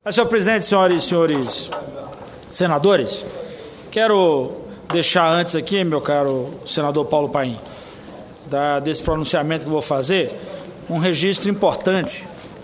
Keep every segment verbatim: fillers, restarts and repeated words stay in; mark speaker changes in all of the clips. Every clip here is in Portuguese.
Speaker 1: Senhor presidente, senhoras e senhores senadores, quero deixar antes aqui, meu caro senador Paulo Paim, da, desse pronunciamento que vou fazer, um registro importante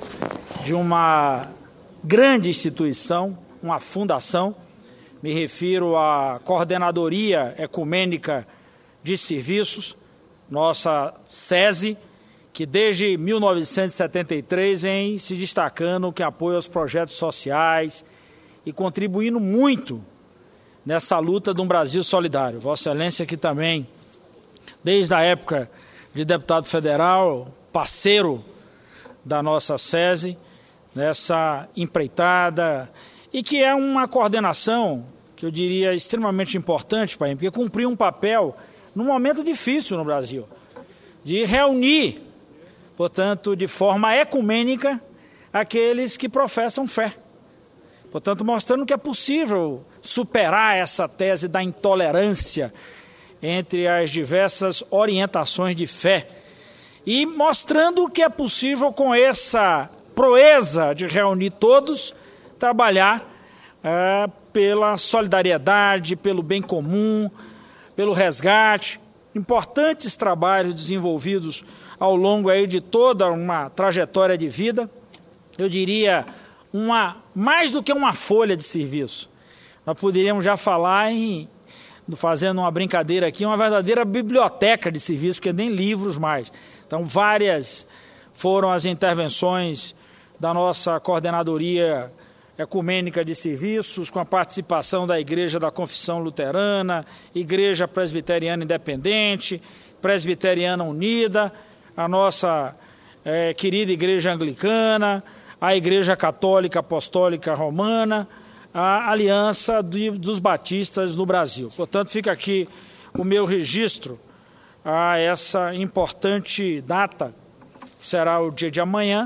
Speaker 1: de uma grande instituição, uma fundação. Me refiro à Coordenadoria Ecumênica de Serviços, nossa SESI, que desde mil novecentos e setenta e três vem se destacando que apoia os projetos sociais e contribuindo muito nessa luta de um Brasil solidário. Vossa Excelência que também, desde a época de deputado federal, parceiro da nossa SESI, nessa empreitada, e que é uma coordenação que eu diria extremamente importante, Paim, porque cumpriu um papel num momento difícil no Brasil, de reunir, portanto, de forma ecumênica, aqueles que professam fé. Portanto, mostrando que é possível superar essa tese da intolerância entre as diversas orientações de fé e mostrando que é possível, com essa proeza de reunir todos, trabalhar é, pela solidariedade, pelo bem comum, pelo resgate. Importantes trabalhos desenvolvidos ao longo aí de toda uma trajetória de vida, eu diria, uma, mais do que uma folha de serviço. Nós poderíamos já falar em, fazendo uma brincadeira aqui, uma verdadeira biblioteca de serviço, porque nem livros mais. Então, várias foram as intervenções da nossa Coordenadoria Ecumênica de Serviços, com a participação da Igreja da Confissão Luterana, Igreja Presbiteriana Independente, Presbiteriana Unida, a nossa é, querida Igreja Anglicana, a Igreja Católica Apostólica Romana, a Aliança de, dos Batistas no Brasil. Portanto, fica aqui o meu registro a essa importante data, que será o dia de amanhã,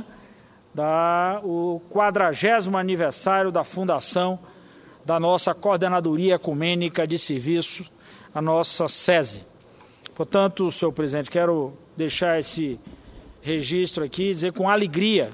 Speaker 1: da, o quadragésimo aniversário da fundação da nossa Coordenadoria Ecumênica de Serviço, a nossa SESI. Portanto, senhor presidente, quero deixar esse registro aqui, dizer com alegria,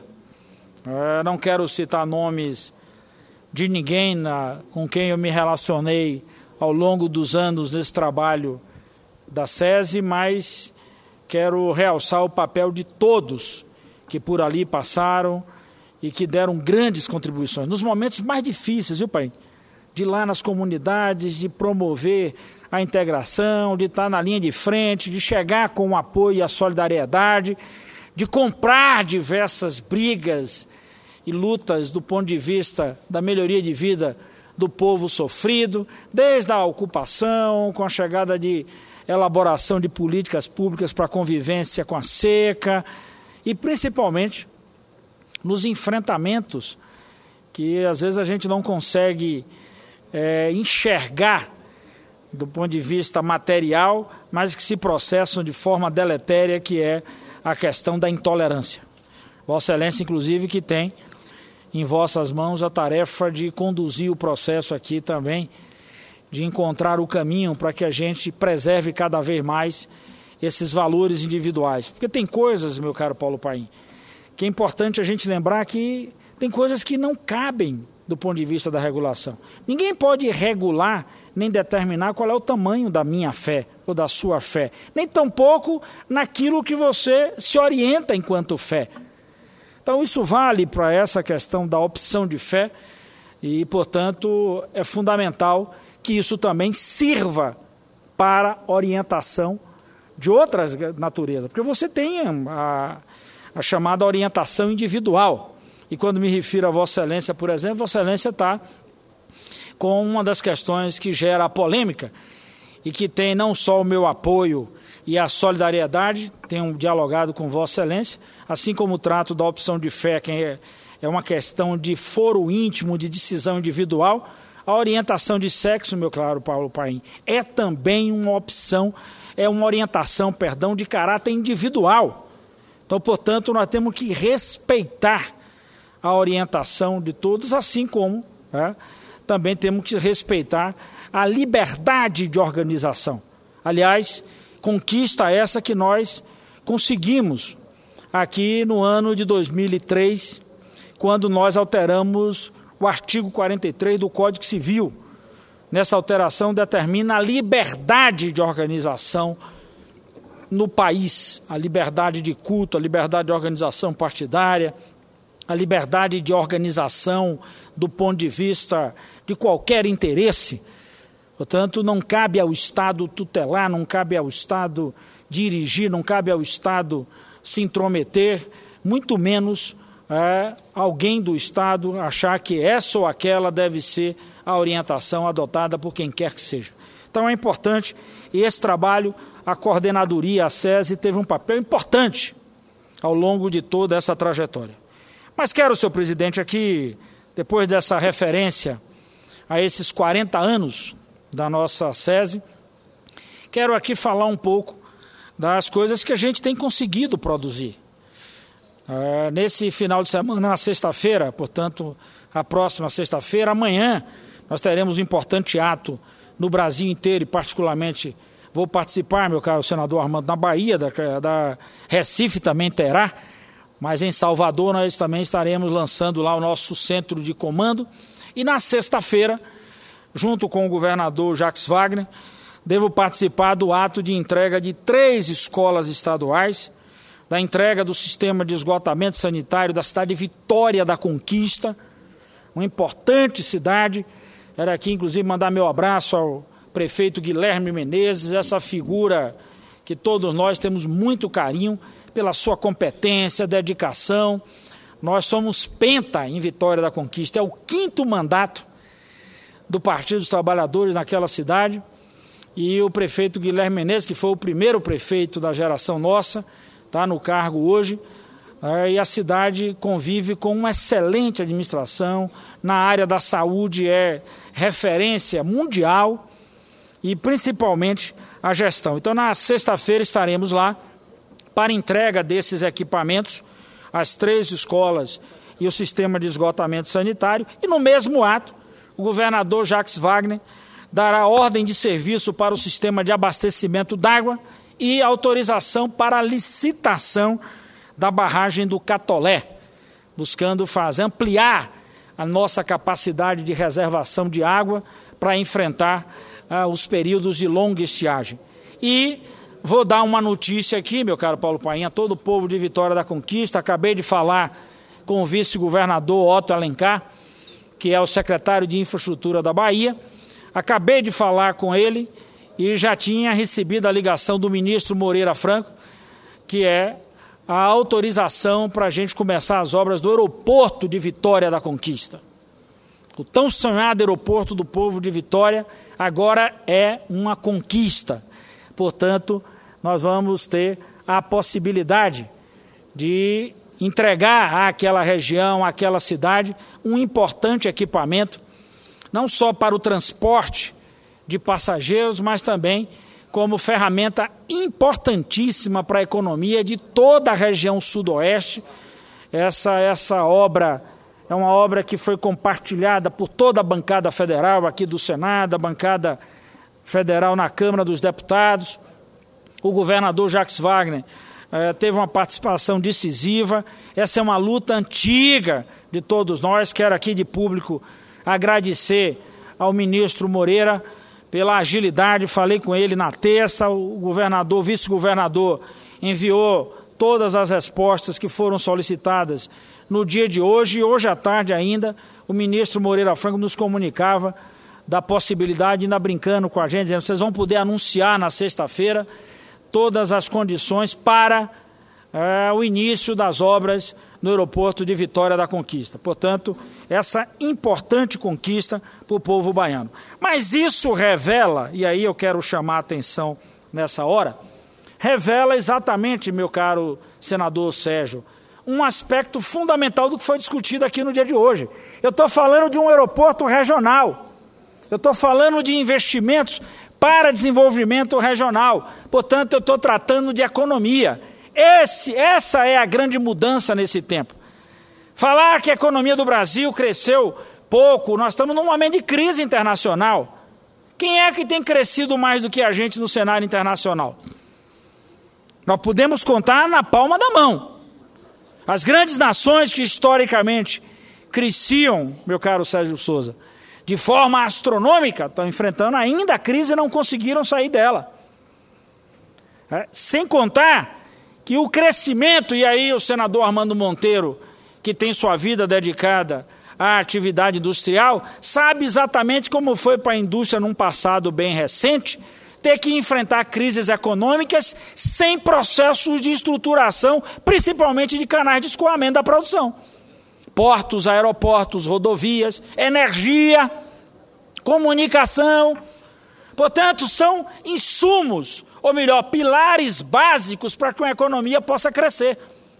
Speaker 1: eu não quero citar nomes de ninguém na, com quem eu me relacionei ao longo dos anos nesse trabalho da SESI, mas quero realçar o papel de todos que por ali passaram e que deram grandes contribuições, nos momentos mais difíceis, viu, pai? De ir lá nas comunidades, de promover a integração, de estar na linha de frente, de chegar com o apoio e a solidariedade, de comprar diversas brigas e lutas do ponto de vista da melhoria de vida do povo sofrido, desde a ocupação, com a chegada de elaboração de políticas públicas para a convivência com a seca, e principalmente nos enfrentamentos que às vezes a gente não consegue é, enxergar do ponto de vista material, mas que se processam de forma deletéria, que é a questão da intolerância. Vossa Excelência, inclusive, que tem em vossas mãos a tarefa de conduzir o processo aqui também, de encontrar o caminho para que a gente preserve cada vez mais esses valores individuais. Porque tem coisas, meu caro Paulo Paim, que é importante a gente lembrar que tem coisas que não cabem do ponto de vista da regulação. Ninguém pode regular nem determinar qual é o tamanho da minha fé ou da sua fé, nem tampouco naquilo que você se orienta enquanto fé. Então isso vale para essa questão da opção de fé e, portanto, é fundamental que isso também sirva para orientação de outras naturezas, porque você tem a, a chamada orientação individual. E quando me refiro a Vossa Excelência, por exemplo, Vossa Excelência está com uma das questões que gera a polêmica e que tem não só o meu apoio e a solidariedade, tenho dialogado com Vossa Excelência, assim como o trato da opção de fé, que é, é uma questão de foro íntimo, de decisão individual. A orientação de sexo, meu caro Paulo Paim, é também uma opção, é uma orientação, perdão, de caráter individual. Então, portanto, nós temos que respeitar a orientação de todos, assim como né, também temos que respeitar a liberdade de organização. Aliás, conquista essa que nós conseguimos aqui no ano de dois mil e três, quando nós alteramos o artigo quarenta e três do Código Civil. Nessa alteração determina a liberdade de organização no país, a liberdade de culto, a liberdade de organização partidária, a liberdade de organização do ponto de vista de qualquer interesse. Portanto, não cabe ao Estado tutelar, não cabe ao Estado dirigir, não cabe ao Estado se intrometer, muito menos é, alguém do Estado achar que essa ou aquela deve ser a orientação adotada por quem quer que seja. Então é importante, e esse trabalho, a coordenadoria, a SESI, teve um papel importante ao longo de toda essa trajetória. Mas quero, senhor presidente, aqui, depois dessa referência a esses quarenta anos da nossa SESI, quero aqui falar um pouco das coisas que a gente tem conseguido produzir. Uh, nesse final de semana, na sexta-feira, portanto, a próxima sexta-feira, amanhã, nós teremos um importante ato no Brasil inteiro e particularmente vou participar, meu caro senador Armando, na Bahia, da, da Recife também terá, mas em Salvador nós também estaremos lançando lá o nosso centro de comando. E na sexta-feira, junto com o governador Jacques Wagner, devo participar do ato de entrega de três escolas estaduais, da entrega do sistema de esgotamento sanitário da cidade de Vitória da Conquista, uma importante cidade. Quero aqui, inclusive, mandar meu abraço ao prefeito Guilherme Menezes, essa figura que todos nós temos muito carinho pela sua competência, dedicação. Nós somos penta em Vitória da Conquista, é o quinto mandato do Partido dos Trabalhadores naquela cidade, e o prefeito Guilherme Menezes, que foi o primeiro prefeito da geração nossa, está no cargo hoje, e a cidade convive com uma excelente administração, na área da saúde é referência mundial, e principalmente a gestão. Então, na sexta-feira estaremos lá para entrega desses equipamentos, as três escolas e o sistema de esgotamento sanitário, e no mesmo ato, o governador Jacques Wagner dará ordem de serviço para o sistema de abastecimento d'água e autorização para a licitação da barragem do Catolé, buscando fazer, ampliar a nossa capacidade de reservação de água para enfrentar ah, os períodos de longa estiagem. E vou dar uma notícia aqui, meu caro Paulo Paim, a todo o povo de Vitória da Conquista. Acabei de falar com o vice-governador Otto Alencar, que é o secretário de Infraestrutura da Bahia. Acabei de falar com ele e já tinha recebido a ligação do ministro Moreira Franco, que é a autorização para a gente começar as obras do aeroporto de Vitória da Conquista. O tão sonhado aeroporto do povo de Vitória agora é uma conquista. Portanto, nós vamos ter a possibilidade de entregar àquela região, àquela cidade, um importante equipamento, não só para o transporte de passageiros, mas também como ferramenta importantíssima para a economia de toda a região sudoeste. Essa, essa obra é uma obra que foi compartilhada por toda a bancada federal aqui do Senado, a bancada federal na Câmara dos Deputados. O governador Jacques Wagner eh, teve uma participação decisiva. Essa é uma luta antiga de todos nós. Quero aqui de público agradecer ao ministro Moreira pela agilidade. Falei com ele na terça, o governador, o vice-governador enviou todas as respostas que foram solicitadas no dia de hoje, e hoje à tarde ainda o ministro Moreira Franco nos comunicava da possibilidade, ainda brincando com a gente, dizendo: vocês vão poder anunciar na sexta-feira todas as condições para é, o início das obras no aeroporto de Vitória da Conquista. Portanto, essa importante conquista para o povo baiano. Mas isso revela, e aí eu quero chamar a atenção nessa hora, revela exatamente, meu caro senador Sérgio, um aspecto fundamental do que foi discutido aqui no dia de hoje. Eu estou falando de um aeroporto regional, eu estou falando de investimentos para desenvolvimento regional, portanto eu estou tratando de economia. Esse, essa é a grande mudança nesse tempo. Falar que a economia do Brasil cresceu pouco, nós estamos num momento de crise internacional. Quem é que tem crescido mais do que a gente no cenário internacional? Nós podemos contar na palma da mão. As grandes nações que historicamente cresciam, meu caro Sérgio Souza, de forma astronômica, estão enfrentando ainda a crise e não conseguiram sair dela. É, sem contar que o crescimento, e aí o senador Armando Monteiro, que tem sua vida dedicada à atividade industrial, sabe exatamente como foi para a indústria num passado bem recente, ter que enfrentar crises econômicas sem processos de estruturação, principalmente de canais de escoamento da produção. Portos, aeroportos, rodovias, energia, comunicação. Portanto, são insumos, ou melhor, pilares básicos para que uma economia possa crescer.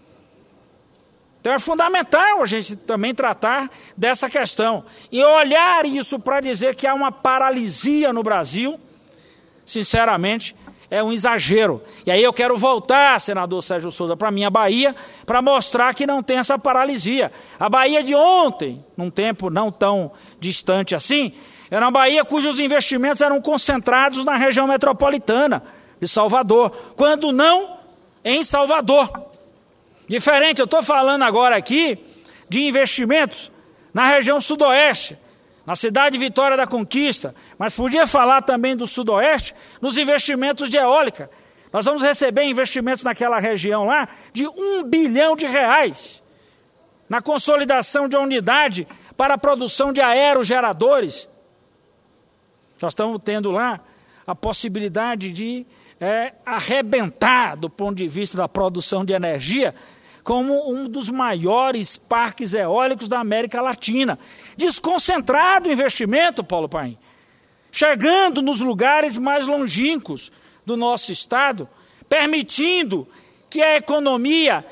Speaker 1: Então é fundamental a gente também tratar dessa questão. E olhar isso para dizer que há uma paralisia no Brasil, sinceramente, é um exagero. E aí eu quero voltar, senador Sérgio Souza, para a minha Bahia, para mostrar que não tem essa paralisia. A Bahia de ontem, num tempo não tão distante assim, era uma Bahia cujos investimentos eram concentrados na região metropolitana de Salvador, quando não em Salvador. Diferente, eu estou falando agora aqui de investimentos na região sudoeste, na cidade de Vitória da Conquista, mas podia falar também do sudoeste, nos investimentos de eólica. Nós vamos receber investimentos naquela região lá de um bilhão de reais, na consolidação de uma unidade para a produção de aerogeradores. Nós estamos tendo lá a possibilidade de é, arrebentar, do ponto de vista da produção de energia, como um dos maiores parques eólicos da América Latina. Desconcentrado o investimento, Paulo Paim, chegando nos lugares mais longínquos do nosso estado, permitindo que a economia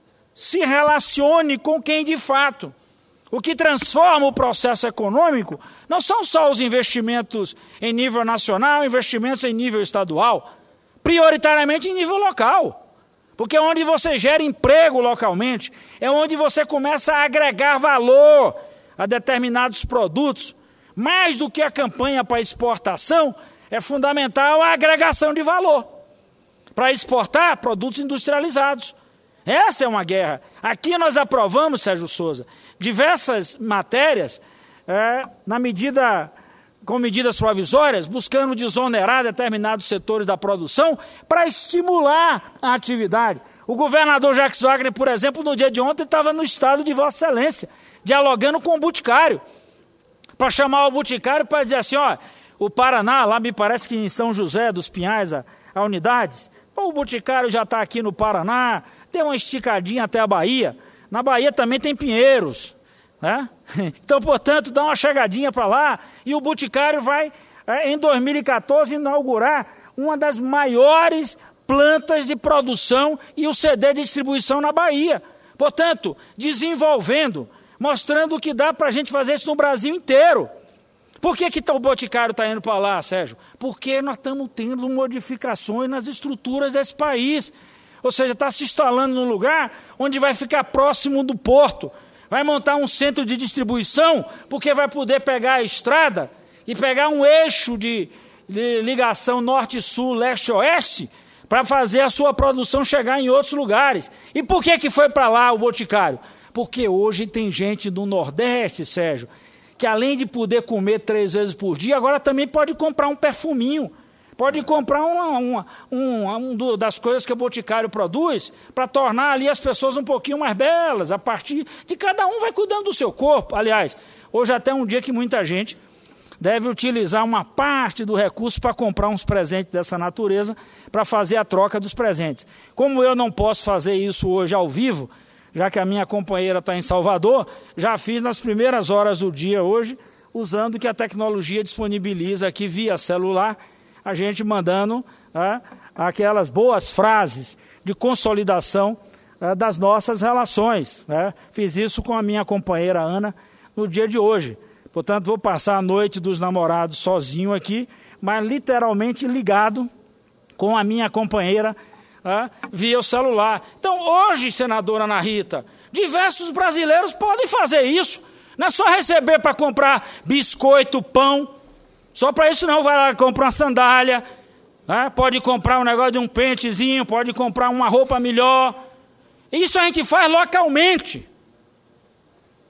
Speaker 1: se relacione com quem de fato. O que transforma o processo econômico não são só os investimentos em nível nacional, investimentos em nível estadual, prioritariamente em nível local. Porque é onde você gera emprego localmente, é onde você começa a agregar valor a determinados produtos. Mais do que a campanha para exportação, é fundamental a agregação de valor para exportar produtos industrializados. Essa é uma guerra. Aqui nós aprovamos, Sérgio Souza, diversas matérias é, na medida... com medidas provisórias, buscando desonerar determinados setores da produção para estimular a atividade. O governador Jacques Wagner, por exemplo, no dia de ontem estava no estado de Vossa Excelência, dialogando com o Boticário, para chamar o Boticário para dizer assim, ó, o Paraná, lá me parece que em São José dos Pinhais, a, a unidades, o Boticário já está aqui no Paraná, deu uma esticadinha até a Bahia, na Bahia também tem Pinheiros, né? Então, portanto, dá uma chegadinha para lá e o Boticário vai, é, em dois mil e quatorze, inaugurar uma das maiores plantas de produção e o C D de distribuição na Bahia. Portanto, desenvolvendo, mostrando que dá para a gente fazer isso no Brasil inteiro. Por que, que o Boticário está indo para lá, Sérgio? Porque nós estamos tendo modificações nas estruturas desse país. Ou seja, está se instalando num lugar onde vai ficar próximo do porto. Vai montar um centro de distribuição, porque vai poder pegar a estrada e pegar um eixo de, de ligação norte-sul, leste-oeste, para fazer a sua produção chegar em outros lugares. E por que, que foi para lá o Boticário? Porque hoje tem gente do Nordeste, Sérgio, que além de poder comer três vezes por dia, agora também pode comprar um perfuminho. Pode comprar uma, uma, uma, uma das coisas que o Boticário produz para tornar ali as pessoas um pouquinho mais belas, a partir de cada um vai cuidando do seu corpo. Aliás, hoje até um dia que muita gente deve utilizar uma parte do recurso para comprar uns presentes dessa natureza, para fazer a troca dos presentes. Como eu não posso fazer isso hoje ao vivo, já que a minha companheira está em Salvador, já fiz nas primeiras horas do dia hoje, usando o que a tecnologia disponibiliza aqui via celular, a gente mandando é, aquelas boas frases de consolidação é, das nossas relações. Né? Fiz isso com a minha companheira Ana no dia de hoje. Portanto, vou passar a noite dos namorados sozinho aqui, mas literalmente ligado com a minha companheira é, via o celular. Então, hoje, senadora Ana Rita, diversos brasileiros podem fazer isso. Não é só receber para comprar biscoito, pão. Só para isso não, vai lá comprar uma sandália, né? Pode comprar um negócio de um pentezinho, pode comprar uma roupa melhor. Isso a gente faz localmente.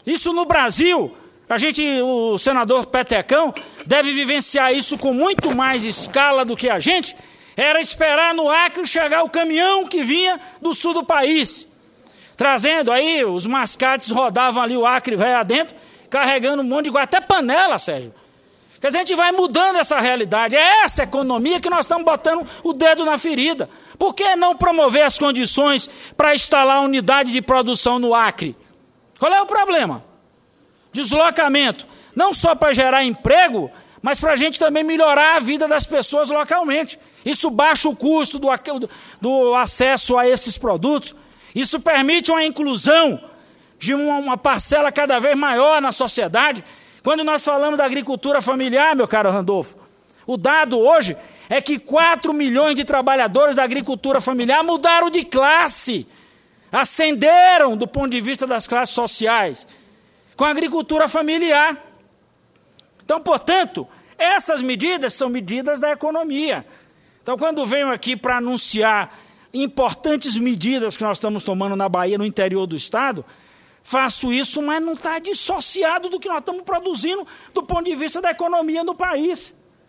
Speaker 1: Isso no Brasil, a gente, o senador Petecão deve vivenciar isso com muito mais escala do que a gente. Era esperar no Acre chegar o caminhão que vinha do sul do país, trazendo aí, os mascates rodavam ali o Acre velho adentro, carregando um monte de coisa, até panela, Sérgio. Quer dizer, a gente vai mudando essa realidade. É essa economia que nós estamos botando o dedo na ferida. Por que não promover as condições para instalar unidade de produção no Acre? Qual é o problema? Deslocamento. Não só para gerar emprego, mas para a gente também melhorar a vida das pessoas localmente. Isso baixa o custo do, do acesso a esses produtos. Isso permite uma inclusão de uma, uma parcela cada vez maior na sociedade. Quando nós falamos da agricultura familiar, meu caro Randolfo, o dado hoje é que quatro milhões de trabalhadores da agricultura familiar mudaram de classe, ascenderam do ponto de vista das classes sociais, com a agricultura familiar. Então, portanto, essas medidas são medidas da economia. Então, quando venho aqui para anunciar importantes medidas que nós estamos tomando na Bahia, no interior do estado, faço isso, mas não está dissociado do que nós estamos produzindo do ponto de vista da economia do país.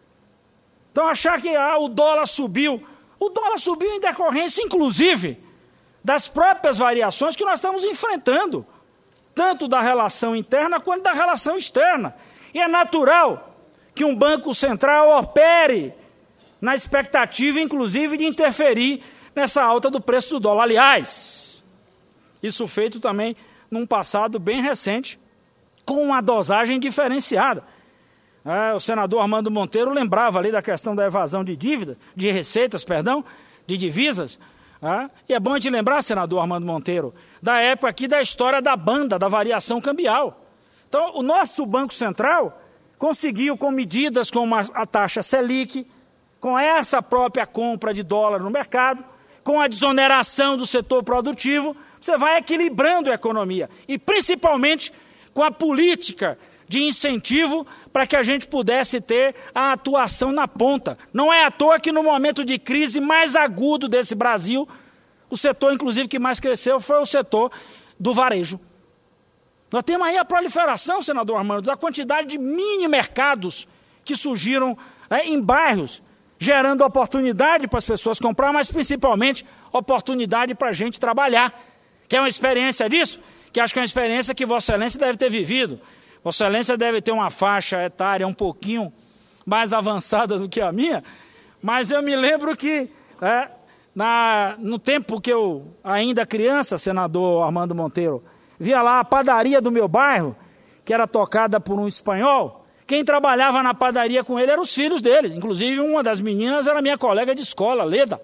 Speaker 1: Então, achar que ah, o dólar subiu. O dólar subiu em decorrência, inclusive, das próprias variações que nós estamos enfrentando, tanto da relação interna quanto da relação externa. E é natural que um banco central opere na expectativa, inclusive, de interferir nessa alta do preço do dólar. Aliás, isso feito também num passado bem recente, com uma dosagem diferenciada. É, o senador Armando Monteiro lembrava ali da questão da evasão de dívida, de receitas, perdão, de divisas. É, e é bom a gente lembrar, senador Armando Monteiro, da época aqui da história da banda, da variação cambial. Então, o nosso Banco Central conseguiu, com medidas como a, a taxa Selic, com essa própria compra de dólar no mercado, com a desoneração do setor produtivo, você vai equilibrando a economia. E principalmente com a política de incentivo para que a gente pudesse ter a atuação na ponta. Não é à toa que no momento de crise mais agudo desse Brasil, o setor, inclusive, que mais cresceu foi o setor do varejo. Nós temos aí a proliferação, senador Armando, da quantidade de mini mercados que surgiram é, em bairros, gerando oportunidade para as pessoas comprar, mas principalmente oportunidade para a gente trabalhar. Quer uma experiência disso? Que acho que é uma experiência que Vossa Excelência deve ter vivido. Vossa Excelência deve ter uma faixa etária um pouquinho mais avançada do que a minha, mas eu me lembro que é, na, no tempo que eu, ainda criança, senador Armando Monteiro, via lá a padaria do meu bairro, que era tocada por um espanhol. Quem trabalhava na padaria com ele eram os filhos dele. Inclusive, uma das meninas era minha colega de escola, Leda.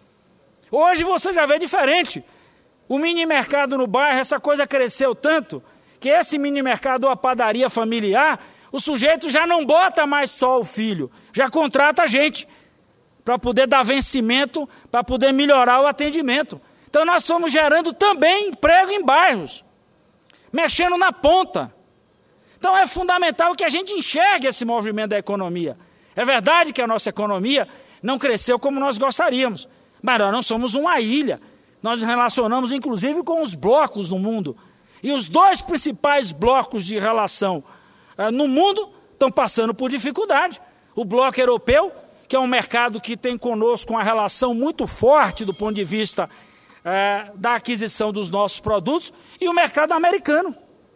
Speaker 1: Hoje você já vê diferente. O mini mercado no bairro, essa coisa cresceu tanto, que esse mini mercado ou a padaria familiar, o sujeito já não bota mais só o filho, já contrata a gente para poder dar vencimento, para poder melhorar o atendimento. Então nós estamos gerando também emprego em bairros, mexendo na ponta. Então é fundamental que a gente enxergue esse movimento da economia. É verdade que a nossa economia não cresceu como nós gostaríamos, mas nós não somos uma ilha. Nós nos relacionamos, inclusive, com os blocos no mundo. E os dois principais blocos de relação uh, no mundo estão passando por dificuldade. O bloco europeu, que é um mercado que tem conosco uma relação muito forte do ponto de vista uh, da aquisição dos nossos produtos, e o mercado americano.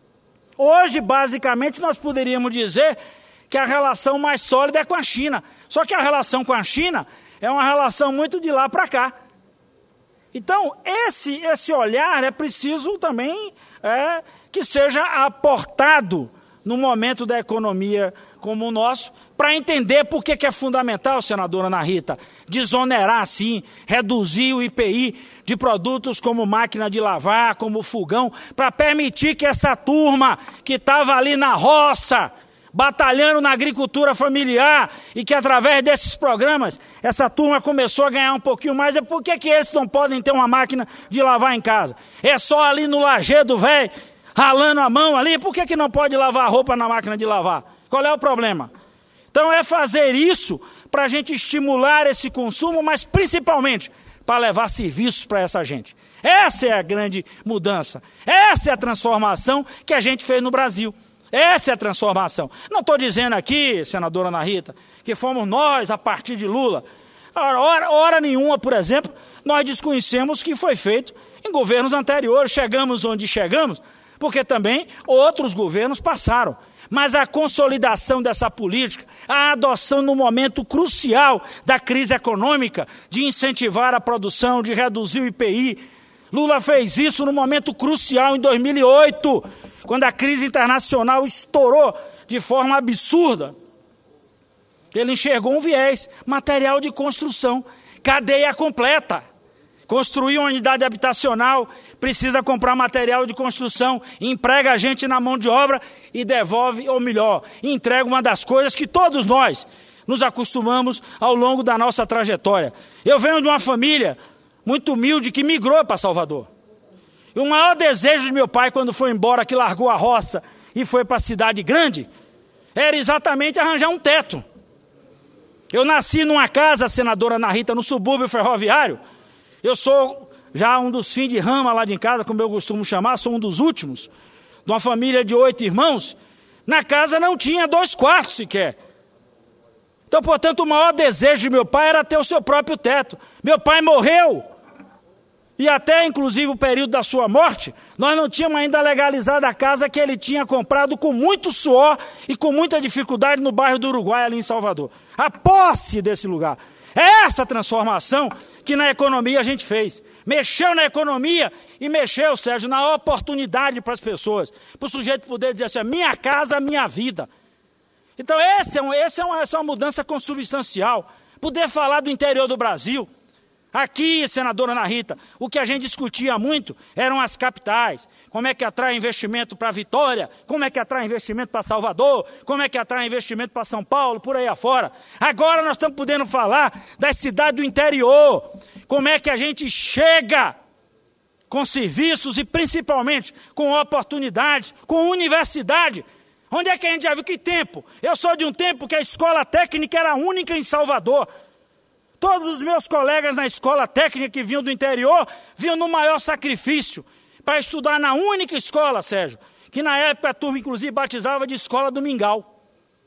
Speaker 1: Hoje, basicamente, nós poderíamos dizer que a relação mais sólida é com a China. Só que a relação com a China é uma relação muito de lá para cá. Então, esse, esse olhar é preciso também é, que seja aportado no momento da economia como o nosso, para entender por que, que é fundamental, senadora Ana Rita, desonerar, sim, reduzir o I P I de produtos como máquina de lavar, como fogão, para permitir que essa turma que estava ali na roça, batalhando na agricultura familiar, e que através desses programas, essa turma começou a ganhar um pouquinho mais. É por que que esses não podem ter uma máquina de lavar em casa? É só ali no lajedo, velho, ralando a mão ali, por que que não pode lavar a roupa na máquina de lavar? Qual é o problema? Então é fazer isso para a gente estimular esse consumo, mas principalmente para levar serviços para essa gente. Essa é a grande mudança. Essa é a transformação que a gente fez no Brasil. Essa é a transformação. Não estou dizendo aqui, senadora Ana Rita, que fomos nós a partir de Lula. Hora, hora nenhuma, por exemplo, nós desconhecemos o que foi feito em governos anteriores. Chegamos onde chegamos, porque também outros governos passaram. Mas a consolidação dessa política, a adoção no momento crucial da crise econômica, de incentivar a produção, de reduzir o I P I. Lula fez isso no momento crucial em dois mil e oito, quando a crise internacional estourou de forma absurda. Ele enxergou um viés, material de construção, cadeia completa. Construir uma unidade habitacional, precisa comprar material de construção, emprega a gente na mão de obra e devolve, ou melhor, entrega uma das coisas que todos nós nos acostumamos ao longo da nossa trajetória. Eu venho de uma família muito humilde que migrou para Salvador. E o maior desejo de meu pai, quando foi embora, que largou a roça e foi para a cidade grande, era exatamente arranjar um teto. Eu nasci numa casa, senadora Ana Rita, no subúrbio ferroviário. Eu sou já um dos fins de rama lá de casa, como eu costumo chamar, sou um dos últimos, de uma família de oito irmãos. Na casa não tinha dois quartos sequer. Então, portanto, o maior desejo de meu pai era ter o seu próprio teto. Meu pai morreu, e até inclusive o período da sua morte, nós não tínhamos ainda legalizado a casa que ele tinha comprado com muito suor e com muita dificuldade no bairro do Uruguai, ali em Salvador. A posse desse lugar. É essa transformação que na economia a gente fez. Mexeu na economia e mexeu, Sérgio, na oportunidade para as pessoas. Para o sujeito poder dizer assim, minha casa, minha vida. Então esse é um, esse é uma, essa é uma mudança consubstancial. Poder falar do interior do Brasil. Aqui, senadora Ana Rita, o que a gente discutia muito eram as capitais. Como é que atrai investimento para Vitória, como é que atrai investimento para Salvador, como é que atrai investimento para São Paulo, por aí afora. Agora nós estamos podendo falar das cidades do interior, como é que a gente chega com serviços e principalmente com oportunidades, com universidade. Onde é que a gente já viu? Que tempo? Eu sou de um tempo que a escola técnica era única em Salvador. Todos os meus colegas na escola técnica que vinham do interior, vinham no maior sacrifício para estudar na única escola, Sérgio, que na época a turma inclusive batizava de escola do Mingau.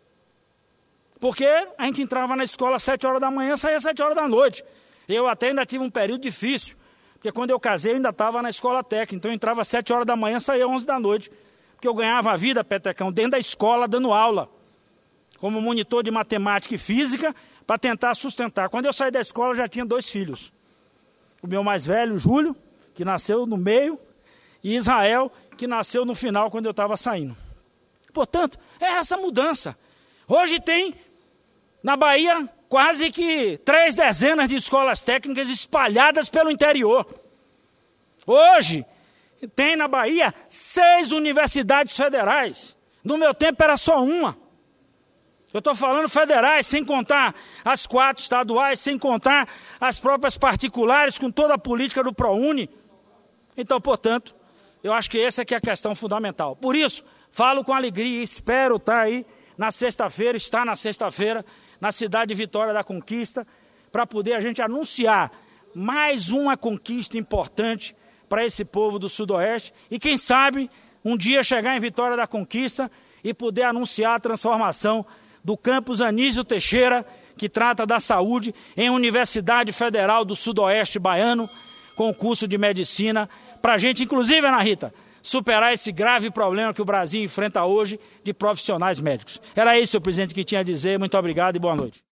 Speaker 1: Porque a gente entrava na escola às sete horas da manhã, saía às sete horas da noite. Eu até ainda tive um período difícil, porque quando eu casei eu ainda estava na escola técnica, então eu entrava às sete horas da manhã, saía às onze da noite. Porque eu ganhava a vida, Petecão, dentro da escola, dando aula, como monitor de matemática e física, para tentar sustentar. Quando eu saí da escola, eu já tinha dois filhos. O meu mais velho, Júlio, que nasceu no meio, e Israel, que nasceu no final, quando eu estava saindo. Portanto, é essa mudança. Hoje tem, na Bahia, quase que três dezenas de escolas técnicas espalhadas pelo interior. Hoje, tem na Bahia seis universidades federais. No meu tempo era só uma. Eu estou falando federais, sem contar as quatro estaduais, sem contar as próprias particulares, com toda a política do ProUni. Então, portanto, eu acho que essa é, que é a questão fundamental. Por isso, falo com alegria e espero estar aí na sexta-feira, estar na sexta-feira, na cidade de Vitória da Conquista, para poder a gente anunciar mais uma conquista importante para esse povo do Sudoeste e, quem sabe, um dia chegar em Vitória da Conquista e poder anunciar a transformação do campus Anísio Teixeira, que trata da saúde, em Universidade Federal do Sudoeste Baiano, com o curso de medicina, para a gente, inclusive, Ana Rita, superar esse grave problema que o Brasil enfrenta hoje de profissionais médicos. Era isso, senhor presidente, que tinha a dizer. Muito obrigado e boa noite.